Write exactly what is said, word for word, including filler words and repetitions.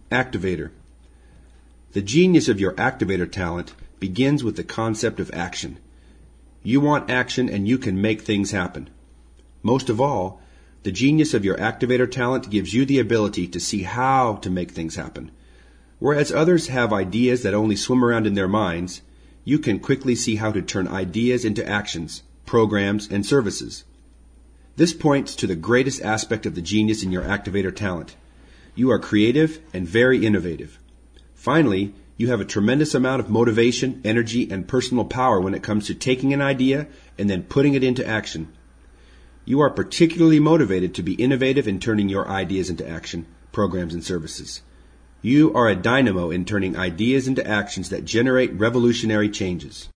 Activator. The genius of your activator talent begins with the concept of action. You want action and you can make things happen. Most of all, the genius of your activator talent gives you the ability to see how to make things happen. Whereas others have ideas that only swim around in their minds, you can quickly see how to turn ideas into actions, programs, and services. This points to the greatest aspect of the genius in your activator talent. You are creative and very innovative. Finally, you have a tremendous amount of motivation, energy, and personal power when it comes to taking an idea and then putting it into action. You are particularly motivated to be innovative in turning your ideas into action, programs, and services. You are a dynamo in turning ideas into actions that generate revolutionary changes.